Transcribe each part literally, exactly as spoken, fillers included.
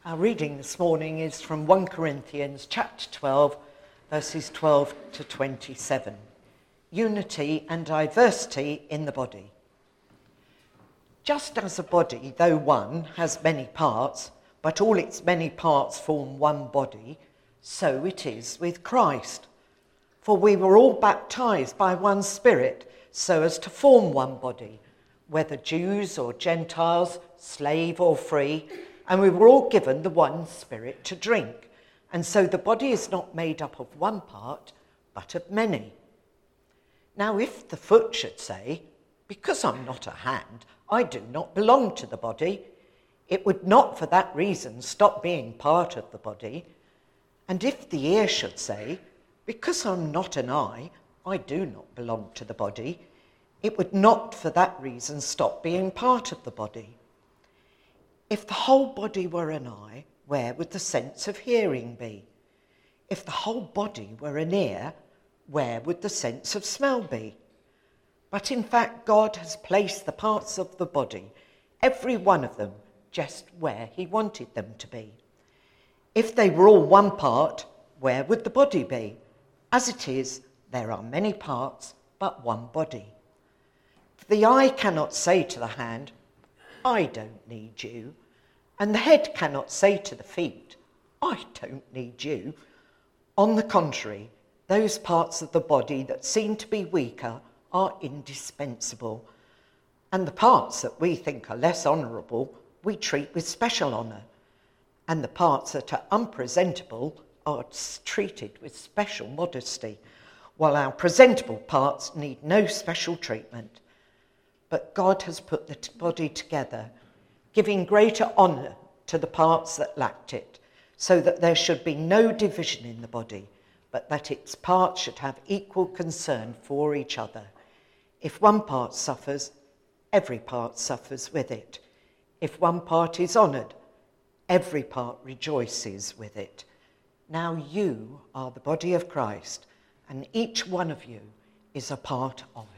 Our reading this morning is from First Corinthians chapter twelve, verses twelve to twenty-seven. Unity and diversity in the body. Just as a body, though one, has many parts, but all its many parts form one body, so it is with Christ. For we were all baptized by one Spirit, so as to form one body, whether Jews or Gentiles, slave or free, and we were all given the one Spirit to drink. And so the body is not made up of one part, but of many. Now if the foot should say, because I'm not a hand, I do not belong to the body, it would not for that reason stop being part of the body. And if the ear should say, because I'm not an eye, I do not belong to the body, it would not for that reason stop being part of the body. If the whole body were an eye, where would the sense of hearing be? If the whole body were an ear, where would the sense of smell be? But in fact, God has placed the parts of the body, every one of them, just where he wanted them to be. If they were all one part, where would the body be? As it is, there are many parts, but one body. The eye cannot say to the hand, I don't need you. And the head cannot say to the feet, I don't need you. On the contrary, those parts of the body that seem to be weaker are indispensable. And the parts that we think are less honourable, we treat with special honour. And the parts that are unpresentable are treated with special modesty, while our presentable parts need no special treatment. But God has put the body together, giving greater honour to the parts that lacked it, so that there should be no division in the body, but that its parts should have equal concern for each other. If one part suffers, every part suffers with it. If one part is honoured, every part rejoices with it. Now you are the body of Christ, and each one of you is a part of it.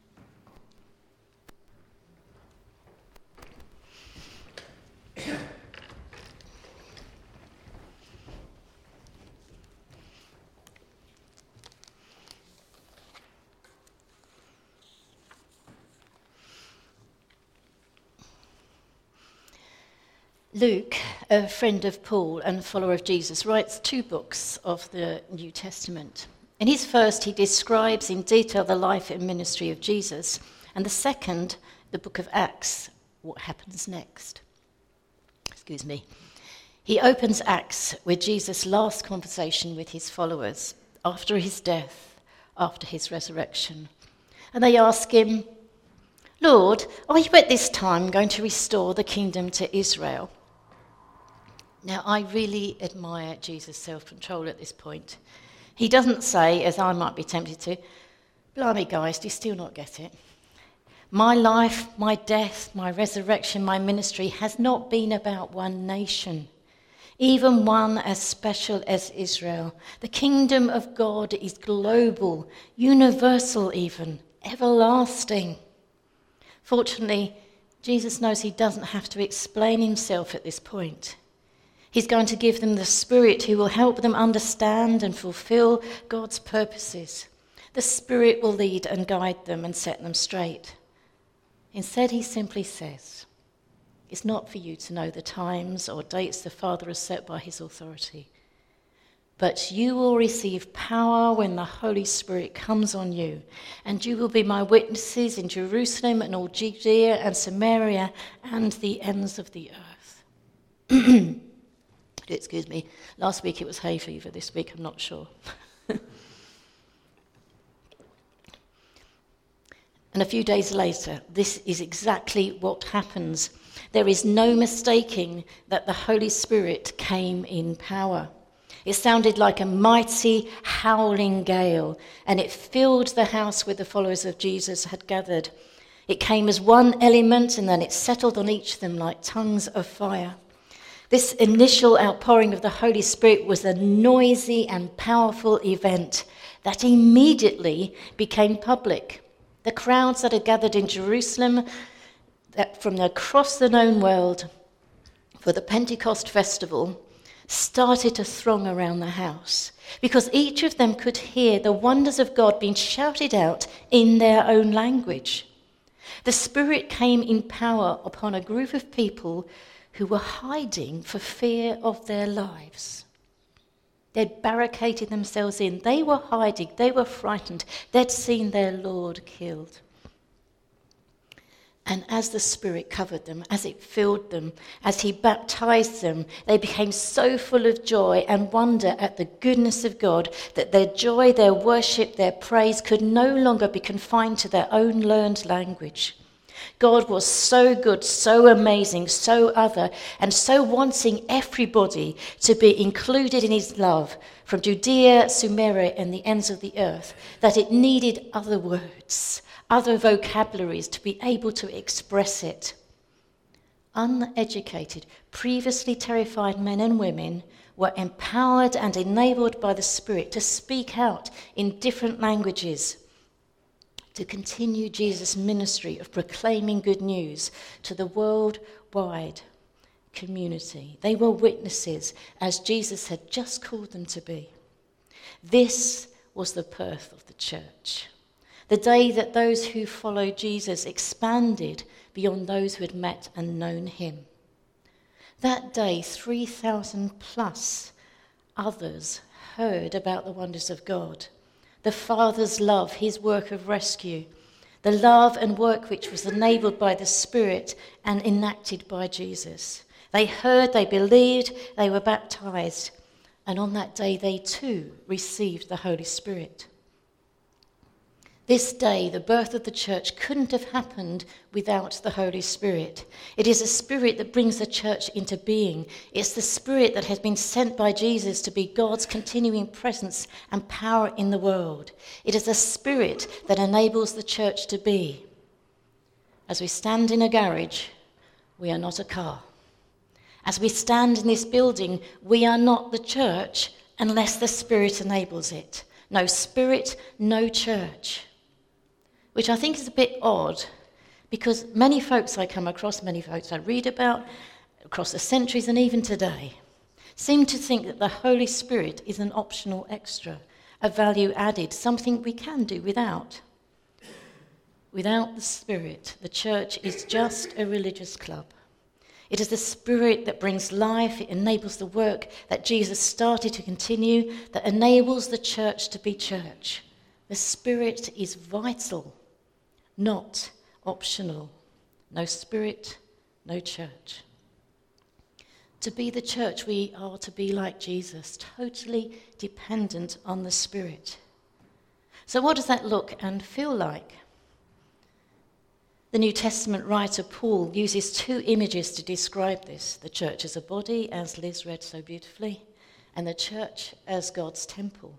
Luke, a friend of Paul and follower of Jesus, writes two books of the New Testament. In his first, he describes in detail the life and ministry of Jesus, and the second, the book of Acts, what happens next. Excuse me. He opens Acts with Jesus' last conversation with his followers after his death, after his resurrection. And they ask him, Lord, are you at this time going to restore the kingdom to Israel? Now, I really admire Jesus' self-control at this point. He doesn't say, as I might be tempted to, blimey guys, do you still not get it? My life, my death, my resurrection, my ministry has not been about one nation, even one as special as Israel. The kingdom of God is global, universal even, everlasting. Fortunately, Jesus knows he doesn't have to explain himself at this point. He's going to give them the Spirit who will help them understand and fulfill God's purposes. The Spirit will lead and guide them and set them straight. Instead, he simply says, it's not for you to know the times or dates the Father has set by his authority, but you will receive power when the Holy Spirit comes on you, and you will be my witnesses in Jerusalem and all Judea and Samaria and the ends of the earth. Excuse me. Last week it was hay fever. This week I'm not sure. And a few days later, this is exactly what happens. There is no mistaking that the Holy Spirit came in power. It sounded like a mighty howling gale, and it filled the house where the followers of Jesus had gathered. It came as one element, and then it settled on each of them like tongues of fire. This initial outpouring of the Holy Spirit was a noisy and powerful event that immediately became public. The crowds that had gathered in Jerusalem that from across the known world for the Pentecost festival started to throng around the house because each of them could hear the wonders of God being shouted out in their own language. The Spirit came in power upon a group of people who were hiding for fear of their lives. They'd barricaded themselves in. They were hiding. They were frightened. They'd seen their Lord killed. And as the Spirit covered them, as it filled them, as he baptized them, they became so full of joy and wonder at the goodness of God that their joy, their worship, their praise could no longer be confined to their own learned language. God was so good, so amazing, so other, and so wanting everybody to be included in his love from Judea, Sumeria, and the ends of the earth, that it needed other words, other vocabularies to be able to express it. Uneducated, previously terrified men and women were empowered and enabled by the Spirit to speak out in different languages, to continue Jesus' ministry of proclaiming good news to the worldwide community. They were witnesses, as Jesus had just called them to be. This was the birth of the church, the day that those who followed Jesus expanded beyond those who had met and known him. That day, three thousand plus others heard about the wonders of God, the Father's love, his work of rescue, the love and work which was enabled by the Spirit and enacted by Jesus. They heard, they believed, they were baptized, and on that day they too received the Holy Spirit. This day, the birth of the church couldn't have happened without the Holy Spirit. It is a Spirit that brings the church into being. It's the Spirit that has been sent by Jesus to be God's continuing presence and power in the world. It is a Spirit that enables the church to be. As we stand in a garage, we are not a car. As we stand in this building, we are not the church unless the Spirit enables it. No Spirit, no church. Which I think is a bit odd, because many folks I come across, many folks I read about, across the centuries and even today, seem to think that the Holy Spirit is an optional extra, a value added, something we can do without. Without the Spirit, the church is just a religious club. It is the Spirit that brings life, it enables the work that Jesus started to continue, that enables the church to be church. The Spirit is vital, not optional. No Spirit, no church. To be the church, we are to be like Jesus, totally dependent on the Spirit. So what does that look and feel like? The New Testament writer Paul uses two images to describe this: the church as a body, as Liz read so beautifully, and the church as God's temple.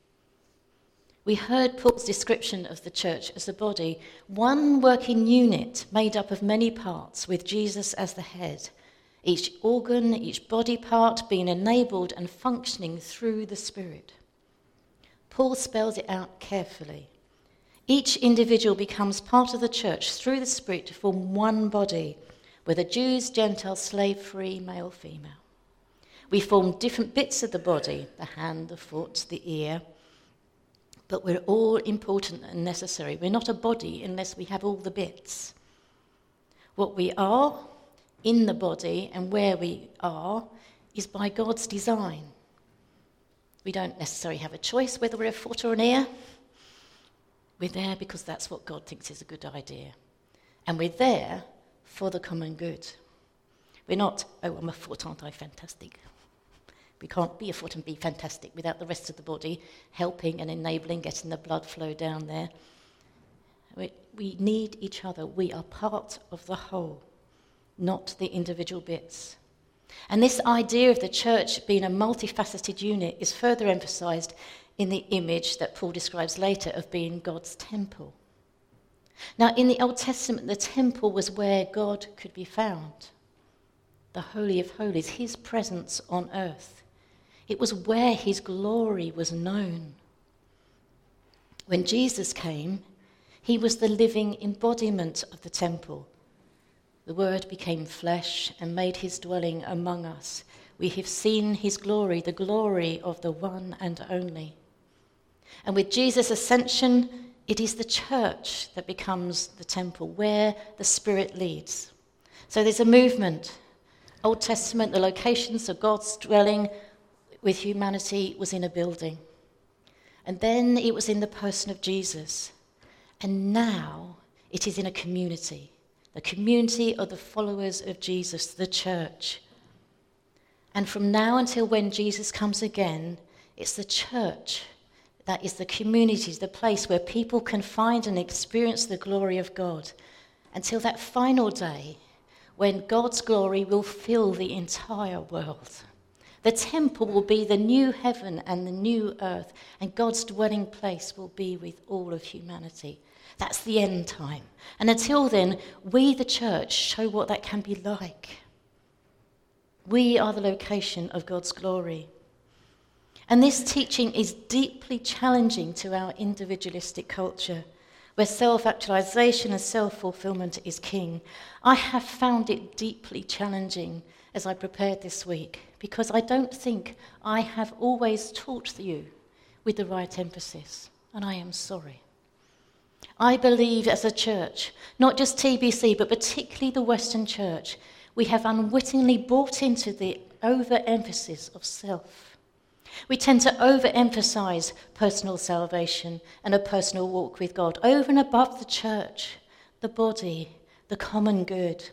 We heard Paul's description of the church as a body, one working unit made up of many parts with Jesus as the head, each organ, each body part being enabled and functioning through the Spirit. Paul spells it out carefully. Each individual becomes part of the church through the Spirit to form one body, whether Jews, Gentiles, slave, free, male, female. We form different bits of the body, the hand, the foot, the ear, but we're all important and necessary. We're not a body unless we have all the bits. What we are in the body and where we are is by God's design. We don't necessarily have a choice whether we're a foot or an ear. We're there because that's what God thinks is a good idea. And we're there for the common good. We're not, oh, I'm a foot, aren't I fantastic? We can't be a foot and be fantastic without the rest of the body helping and enabling, getting the blood flow down there. We, we need each other. We are part of the whole, not the individual bits. And this idea of the church being a multifaceted unit is further emphasised in the image that Paul describes later of being God's temple. Now, in the Old Testament, the temple was where God could be found, the Holy of Holies, his presence on earth. It was where his glory was known. When Jesus came, he was the living embodiment of the temple. The Word became flesh and made his dwelling among us. We have seen his glory, the glory of the one and only. And with Jesus' ascension, it is the church that becomes the temple where the Spirit leads. So there's a movement. Old Testament, the locations of God's dwelling with humanity was in a building. And then it was in the person of Jesus. And now it is in a community. The community of the followers of Jesus, the church. And from now until when Jesus comes again, it's the church that is the community, the place where people can find and experience the glory of God. Until that final day when God's glory will fill the entire world. The temple will be the new heaven and the new earth, and God's dwelling place will be with all of humanity. That's the end time. And until then, we, the church, show what that can be like. We are the location of God's glory. And this teaching is deeply challenging to our individualistic culture, where self-actualization and self-fulfillment is king. I have found it deeply challenging as I prepared this week, because I don't think I have always taught you with the right emphasis, and I am sorry. I believe as a church, not just T B C, but particularly the Western Church, we have unwittingly bought into the overemphasis of self. We tend to overemphasize personal salvation and a personal walk with God over and above the church, the body, the common good.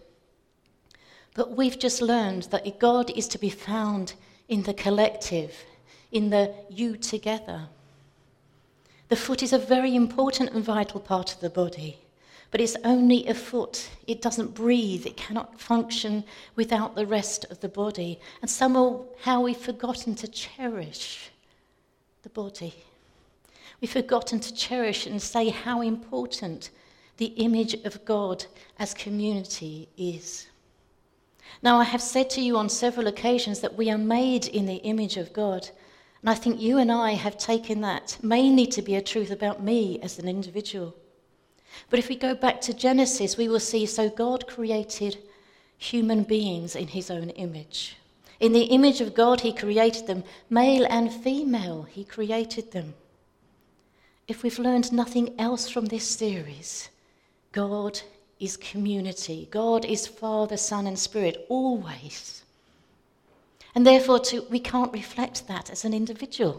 But we've just learned that God is to be found in the collective, in the you together. The foot is a very important and vital part of the body, but it's only a foot. It doesn't breathe. It cannot function without the rest of the body. And somehow we've forgotten to cherish the body. We've forgotten to cherish and say how important the image of God as community is. Now, I have said to you on several occasions that we are made in the image of God. And I think you and I have taken that mainly to be a truth about me as an individual. But if we go back to Genesis, we will see, so God created human beings in his own image. In the image of God, he created them. Male and female, he created them. If we've learned nothing else from this series, God is community. God is Father, Son, and Spirit, always. And therefore, to, we can't reflect that as an individual,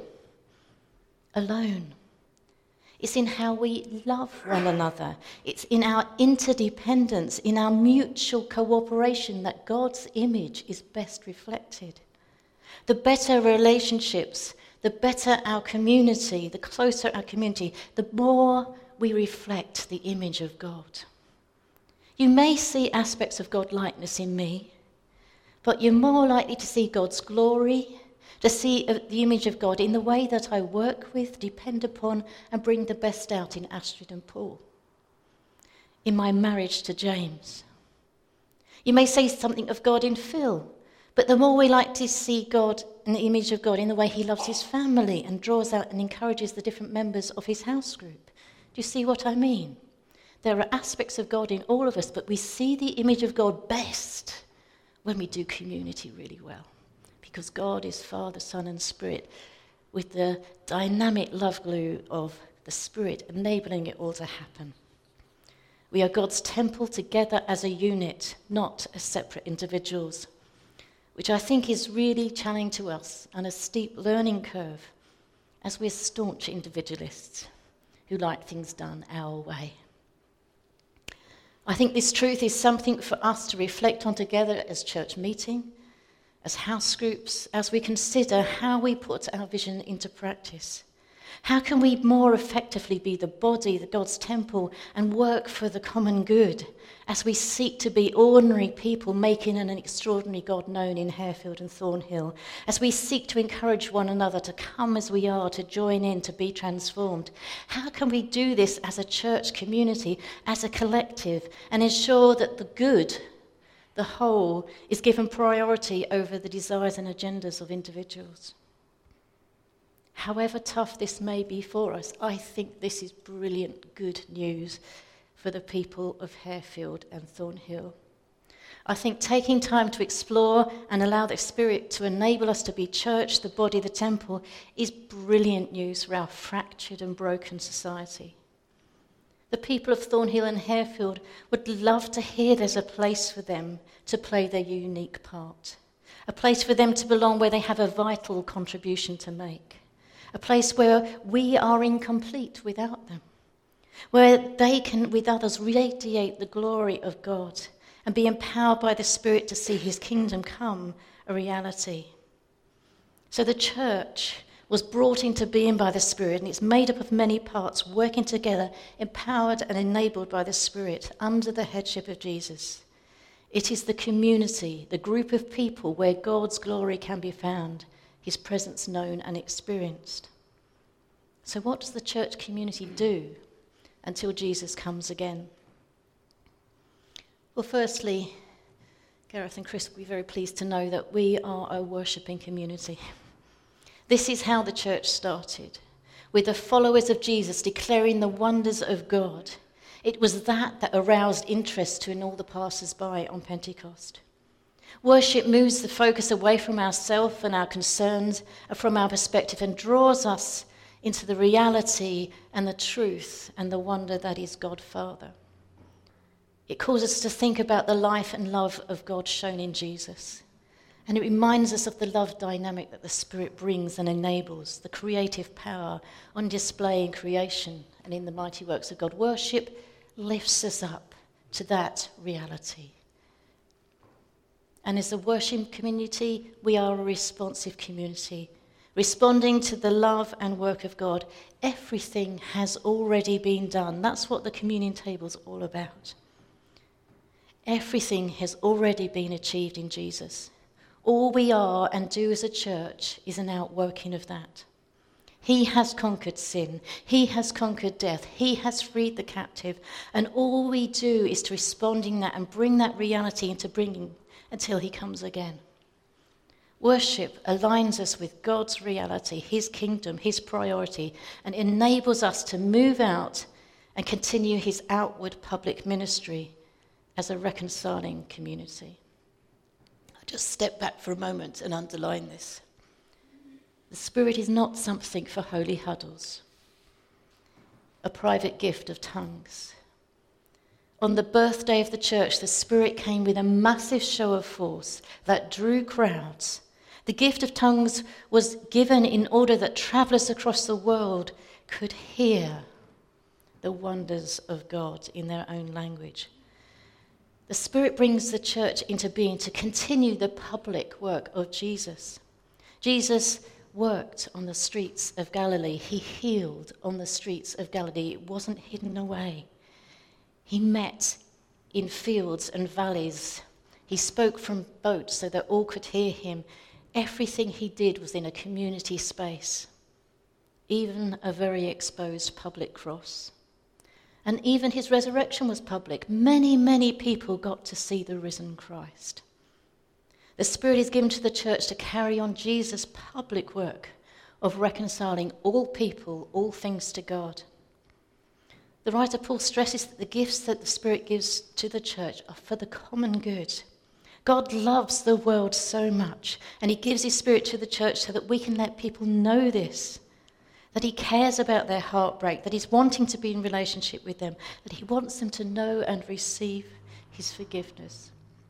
alone. It's in how we love one another. It's in our interdependence, in our mutual cooperation that God's image is best reflected. The better relationships, the better our community, the closer our community, the more we reflect the image of God. You may see aspects of God-likeness in me, but you're more likely to see God's glory, to see the image of God in the way that I work with, depend upon, and bring the best out in Astrid and Paul. In my marriage to James. You may say something of God in Phil, but the more we like to see God and the image of God in the way he loves his family and draws out and encourages the different members of his house group. Do you see what I mean? There are aspects of God in all of us, but we see the image of God best when we do community really well. Because God is Father, Son, and Spirit, with the dynamic love glue of the Spirit enabling it all to happen. We are God's temple together as a unit, not as separate individuals, which I think is really challenging to us and a steep learning curve as we're staunch individualists who like things done our way. I think this truth is something for us to reflect on together as church meeting, as house groups, as we consider how we put our vision into practice. How can we more effectively be the body, the God's temple, and work for the common good as we seek to be ordinary people making an extraordinary God known in Harefield and Thornhill, as we seek to encourage one another to come as we are, to join in, to be transformed? How can we do this as a church community, as a collective, and ensure that the good, the whole, is given priority over the desires and agendas of individuals? However tough this may be for us, I think this is brilliant, good news for the people of Harefield and Thornhill. I think taking time to explore and allow the Spirit to enable us to be church, the body, the temple, is brilliant news for our fractured and broken society. The people of Thornhill and Harefield would love to hear there's a place for them to play their unique part, a place for them to belong where they have a vital contribution to make, a place where we are incomplete without them, where they can, with others, radiate the glory of God and be empowered by the Spirit to see his kingdom come a reality. So the church was brought into being by the Spirit, and it's made up of many parts working together, empowered and enabled by the Spirit under the headship of Jesus. It is the community, the group of people where God's glory can be found, his presence known and experienced. So what does the church community do until Jesus comes again? Well, firstly, Gareth and Chris will be very pleased to know that we are a worshipping community. This is how the church started, with the followers of Jesus declaring the wonders of God. It was that that aroused interest in all the passers-by on Pentecost. Worship moves the focus away from ourselves and our concerns and from our perspective and draws us into the reality and the truth and the wonder that is God Father. It calls us to think about the life and love of God shown in Jesus. And it reminds us of the love dynamic that the Spirit brings and enables, the creative power on display in creation and in the mighty works of God. Worship lifts us up to that reality. And as a worship community, we are a responsive community, responding to the love and work of God. Everything has already been done. That's what the communion table is all about. Everything has already been achieved in Jesus. All we are and do as a church is an outworking of that. He has conquered sin. He has conquered death. He has freed the captive. And all we do is to respond in that and bring that reality into bringing until he comes again. Worship aligns us with God's reality, his kingdom, his priority, and enables us to move out and continue his outward public ministry as a reconciling community. I'll just step back for a moment and underline this. The Spirit is not something for holy huddles, a private gift of tongues. On the birthday of the church, the Spirit came with a massive show of force that drew crowds. The gift of tongues was given in order that travellers across the world could hear the wonders of God in their own language. The Spirit brings the church into being to continue the public work of Jesus. Jesus worked on the streets of Galilee. He healed on the streets of Galilee. It wasn't hidden away. He met in fields and valleys. He spoke from boats so that all could hear him. Everything he did was in a community space, even a very exposed public cross. And even his resurrection was public. Many, many people got to see the risen Christ. The Spirit is given to the church to carry on Jesus' public work of reconciling all people, all things to God. The writer Paul stresses that the gifts that the Spirit gives to the church are for the common good. God loves the world so much, and he gives his Spirit to the church so that we can let people know this, that he cares about their heartbreak, that he's wanting to be in relationship with them, that he wants them to know and receive his forgiveness.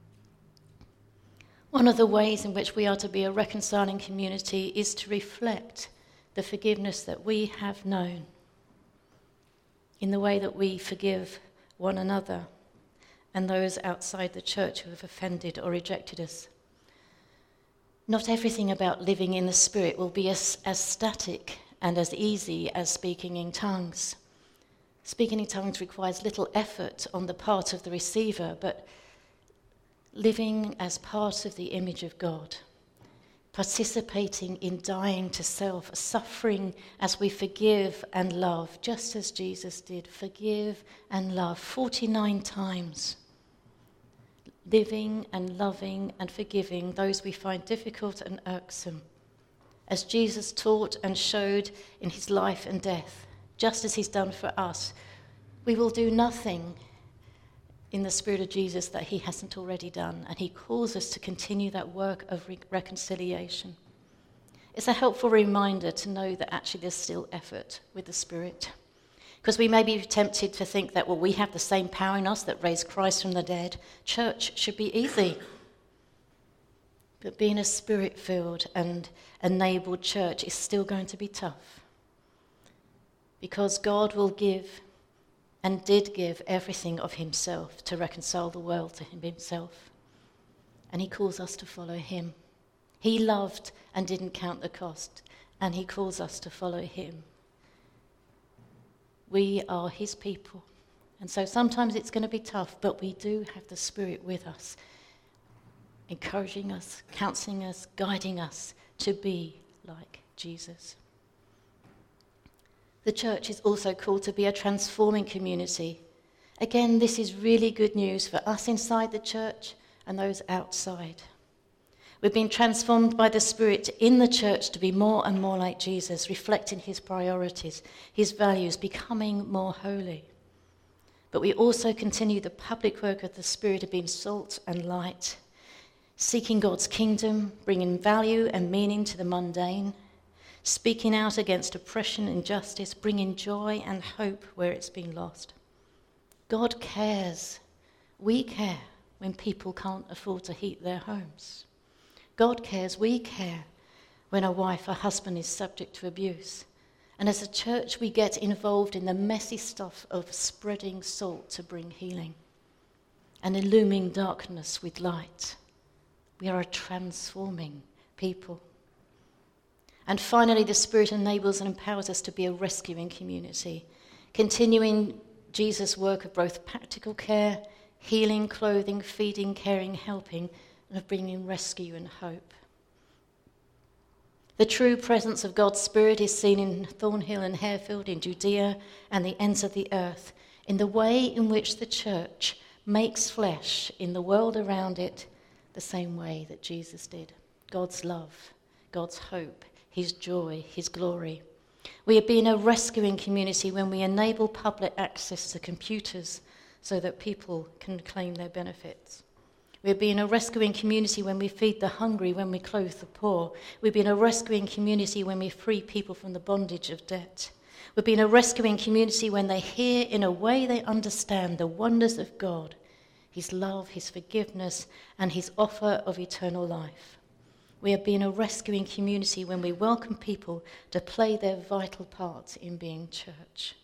One of the ways in which we are to be a reconciling community is to reflect the forgiveness that we have known in the way that we forgive one another and those outside the church who have offended or rejected us. Not everything about living in the Spirit will be as, as static and as easy as speaking in tongues. Speaking in tongues requires little effort on the part of the receiver, but living as part of the image of God, participating in dying to self, suffering as we forgive and love, just as Jesus did, forgive and love forty-nine times. Living and loving and forgiving those we find difficult and irksome, as Jesus taught and showed in his life and death, just as he's done for us. We will do nothing in the Spirit of Jesus that he hasn't already done, and he calls us to continue that work of re- reconciliation. It's a helpful reminder to know that actually there's still effort with the Spirit. Because we may be tempted to think that, well, we have the same power in us that raised Christ from the dead. Church should be easy. But being a Spirit-filled and enabled church is still going to be tough. Because God will give and did give everything of himself to reconcile the world to himself. And he calls us to follow him. He loved and didn't count the cost, and he calls us to follow him. We are his people. And so sometimes it's going to be tough, but we do have the Spirit with us, encouraging us, counselling us, guiding us to be like Jesus. The church is also called to be a transforming community. Again, this is really good news for us inside the church and those outside. We've been transformed by the Spirit in the church to be more and more like Jesus, reflecting his priorities, his values, becoming more holy. But we also continue the public work of the Spirit of being salt and light, seeking God's kingdom, bringing value and meaning to the mundane, speaking out against oppression and injustice, bringing joy and hope where it's been lost. God cares. We care when people can't afford to heat their homes. God cares. We care when a wife or husband is subject to abuse. And as a church, we get involved in the messy stuff of spreading salt to bring healing and illumining darkness with light. We are a transforming people. And finally, the Spirit enables and empowers us to be a rescuing community, continuing Jesus' work of both practical care, healing, clothing, feeding, caring, helping, and of bringing rescue and hope. The true presence of God's Spirit is seen in Thornhill and Harefield, in Judea and the ends of the earth, in the way in which the church makes flesh in the world around it the same way that Jesus did. God's love, God's hope, his joy, his glory. We are being a rescuing community when we enable public access to computers so that people can claim their benefits. We're being a rescuing community when we feed the hungry, when we clothe the poor. We're being a rescuing community when we free people from the bondage of debt. We're being a rescuing community when they hear in a way they understand the wonders of God, his love, his forgiveness, and his offer of eternal life. We are being a rescuing community when we welcome people to play their vital part in being church.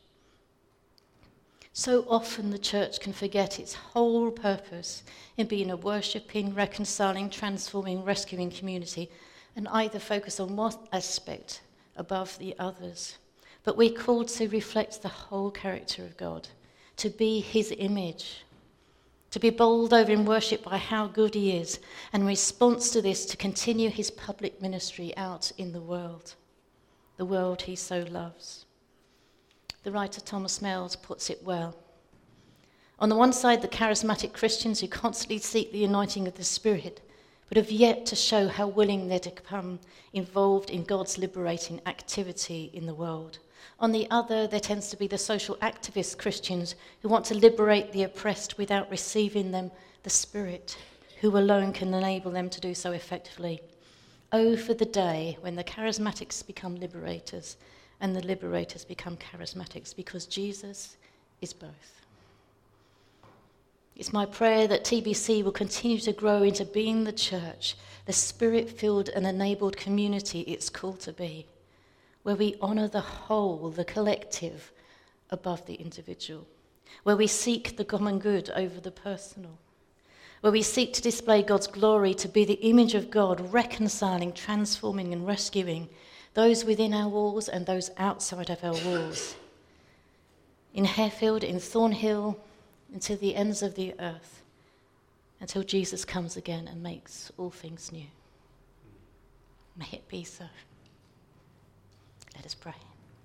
So often the church can forget its whole purpose in being a worshipping, reconciling, transforming, rescuing community and either focus on one aspect above the others. But we're called to reflect the whole character of God, to be his image, to be bowled over in worship by how good he is, and in response to this, to continue his public ministry out in the world, the world he so loves. The writer Thomas Mills puts it well. On the one side, the charismatic Christians who constantly seek the anointing of the Spirit, but have yet to show how willing they're to become involved in God's liberating activity in the world. On the other, there tends to be the social activist Christians who want to liberate the oppressed without receiving them the Spirit, who alone can enable them to do so effectively. Oh, for the day when the charismatics become liberators and the liberators become charismatics, because Jesus is both. It's my prayer that T B C will continue to grow into being the church, the Spirit-filled and enabled community it's called to be, where we honour the whole, the collective, above the individual, where we seek the common good over the personal, where we seek to display God's glory, to be the image of God, reconciling, transforming and rescuing those within our walls and those outside of our walls. In Harefield, in Thornhill, until the ends of the earth, until Jesus comes again and makes all things new. May it be so. Let us pray.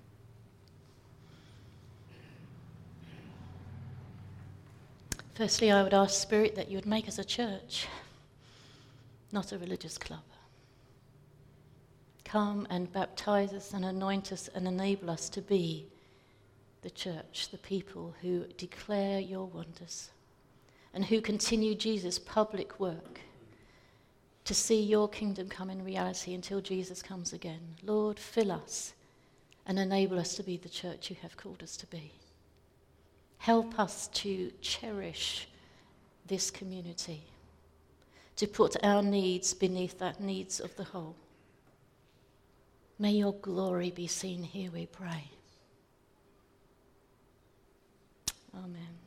Firstly, I would ask, Spirit, that you would make us a church, not a religious club. Come and baptize us and anoint us and enable us to be the church, the people who declare your wonders. and who continue Jesus' public work to see your kingdom come in reality until Jesus comes again. Lord, fill us and enable us to be the church you have called us to be. Help us to cherish this community, to put our needs beneath the needs of the whole. May your glory be seen here, we pray. Amen.